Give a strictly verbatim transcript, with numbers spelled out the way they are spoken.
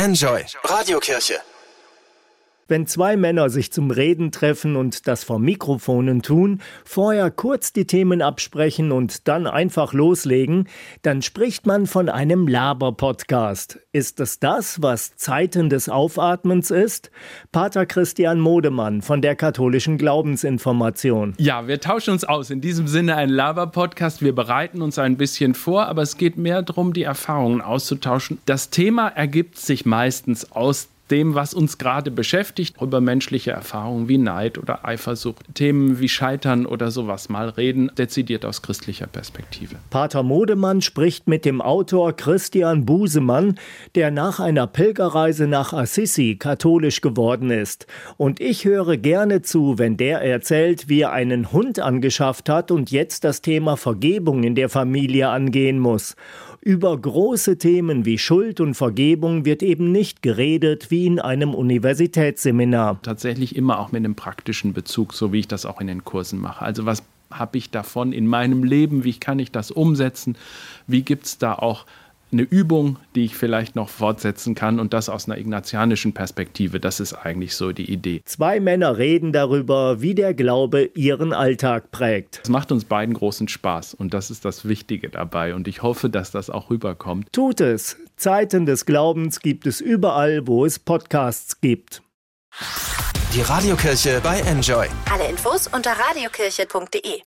Enjoy Radiokirche. Wenn zwei Männer sich zum Reden treffen und das vor Mikrofonen tun, vorher kurz die Themen absprechen und dann einfach loslegen, dann spricht man von einem Laber-Podcast. Ist es das, was Zeiten des Aufatmens ist? Pater Christian Modemann von der Katholischen Glaubensinformation. Ja, wir tauschen uns aus. In diesem Sinne ein Laber-Podcast. Wir bereiten uns ein bisschen vor, aber es geht mehr darum, die Erfahrungen auszutauschen. Das Thema ergibt sich meistens aus dem, was uns gerade beschäftigt, über menschliche Erfahrungen wie Neid oder Eifersucht, Themen wie Scheitern oder sowas mal reden, dezidiert aus christlicher Perspektive. Pater Modemann spricht mit dem Autor Christian Busemann, der nach einer Pilgerreise nach Assisi katholisch geworden ist. Und ich höre gerne zu, wenn der erzählt, wie er einen Hund angeschafft hat und jetzt das Thema Vergebung in der Familie angehen muss. Über große Themen wie Schuld und Vergebung wird eben nicht geredet wie in einem Universitätsseminar. Tatsächlich immer auch mit einem praktischen Bezug, so wie ich das auch in den Kursen mache. Also was habe ich davon in meinem Leben? Wie kann ich das umsetzen? Wie gibt es da auch eine Übung, die ich vielleicht noch fortsetzen kann, und das aus einer ignatianischen Perspektive. Das ist eigentlich so die Idee. Zwei Männer reden darüber, wie der Glaube ihren Alltag prägt. Es macht uns beiden großen Spaß und das ist das Wichtige dabei und ich hoffe, dass das auch rüberkommt. Tut es. Zeiten des Glaubens gibt es überall, wo es Podcasts gibt. Die Radiokirche bei Enjoy. Alle Infos unter radiokirche punkt de.